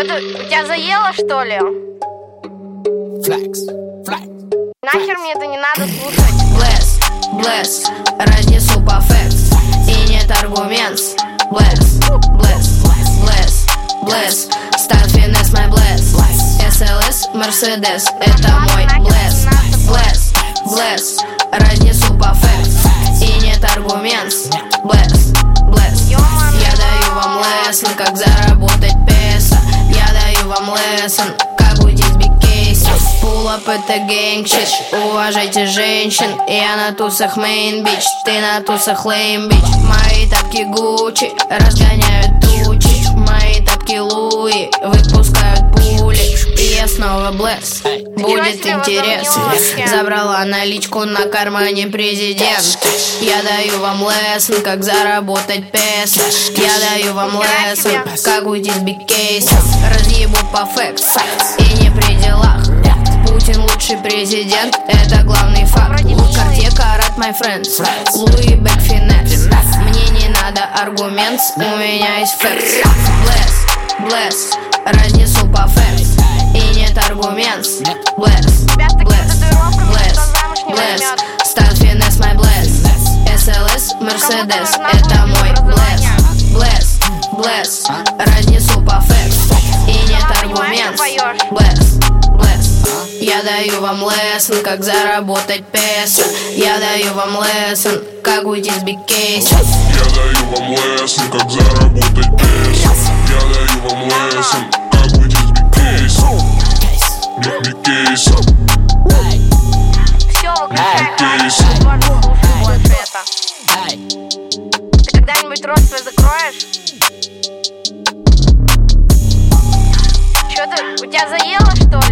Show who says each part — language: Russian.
Speaker 1: Что-то у тебя заело, что ли? Нахер мне это не надо слушать.
Speaker 2: Bless, разнесу по фэкс. И нет аргумент. Bless, стат финес мой bless. SLS, Mercedes, это мой bless, разнесу по фэкс. И нет аргумент. Bless, я даю вам лессон, как заработать песо. Я даю вам лессон, как уйти с бигкейса. Pull up, это гэнг-щит, уважайте женщин. Я на тусах main bitch, ты на тусах lame bitch. Мои тапки Гуччи разгоняют тучи. Мои тапки Луи выпускают пули. И я снова bless, будет интересно. Забрала наличку на кармане президент. Я даю вам лессон, как заработать песо. Я даю вам лессон, как уйти с бигкейса. Разъебу по фэкс и не при делах. Путин лучший президент, это главный факт. Cartier, Карат, my friends, Луи Бек финес. Мне не надо аргумент, у меня есть фэкс. Bless, разнесу по фэкс. И нет аргумент. Bless, стат финес my bless. SLS, Mercedes, это мой bless, разнесу по фэкс. И нет аргумент. Я даю вам лессон, как заработать песо. Я даю вам лессон, как уйти с бигкейса.
Speaker 3: Я даю вам лессон, как заработать песо. Я даю вам лессон, как уйти с бигкейса. Бигкейса.
Speaker 1: Все, выключай, слушай больше это. Ты когда-нибудь рот свой закроешь? Что ты, у тебя заело, что ли?